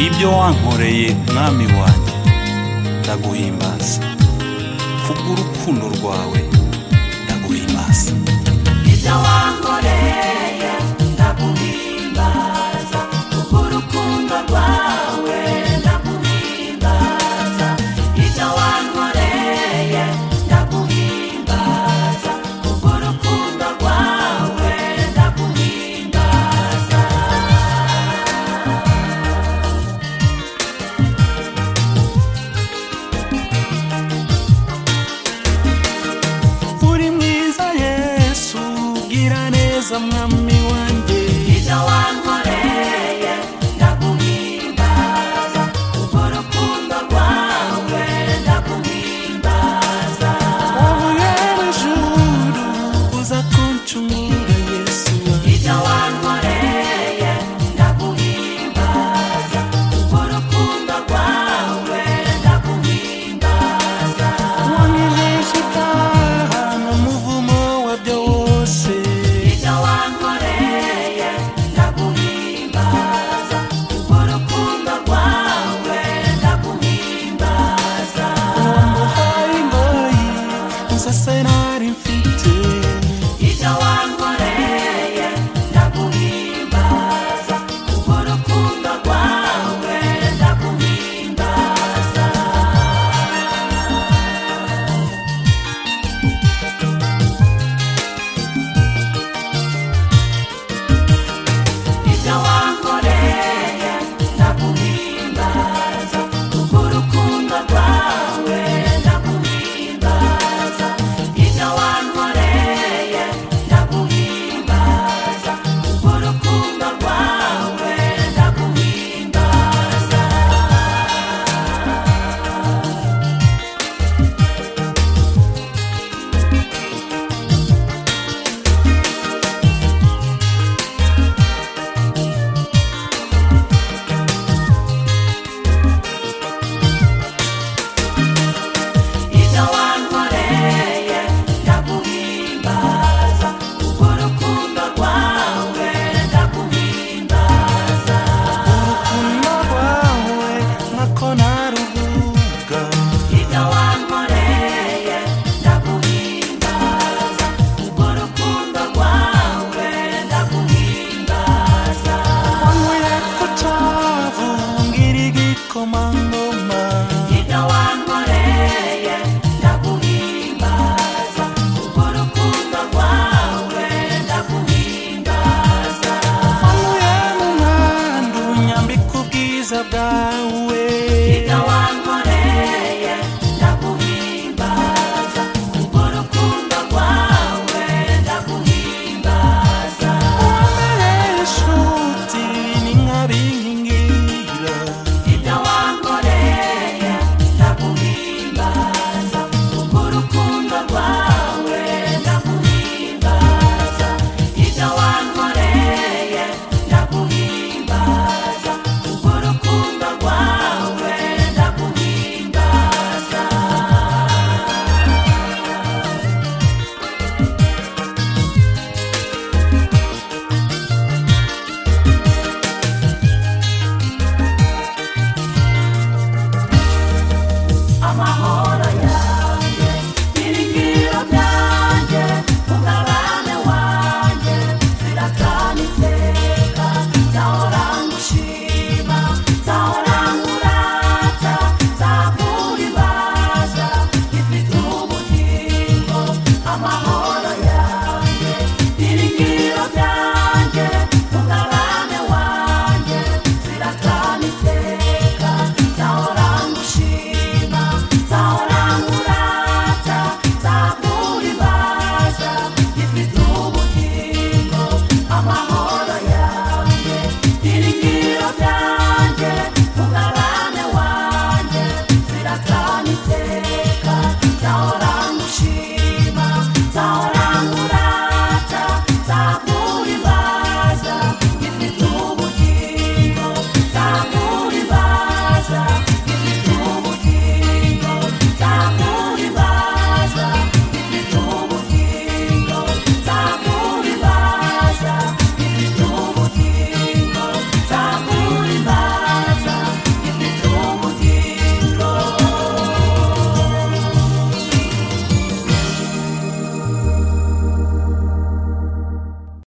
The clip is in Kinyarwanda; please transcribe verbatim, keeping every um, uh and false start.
ibyo wankoreye mwami wanjye ndaguhimbaza, kubw'urukundo rwawe ndaguhimbaza. Ibyo wankoreye ndaguhimbaza, kubw'urukundo rwawe ndaguhimbaza. Ibyo wankoreye ndaguhimbaza, kubw'urukundo rwawe ndaguhimbaza. Uri mwiza Yesu, gira neza mwami wanjye. Ibyo wankoreye ndaguhimbaza, kubw'urukundo rwawe ndaguhimbaza. Wavuye mw'ijuru uza kuncungura Yesu wanjye. Ibyo wankoreye ndaguhimbaza, kubw'urukundo rwawe ndaguhimbaza. Wankijeje icyaha n'umuvumo wabyo wose. Ibyo wankoreye ndaguhimbaza, kubw'urukundo rwawe ndaguhimbaza. Wamuhaye ingoyi nza sinari mfite.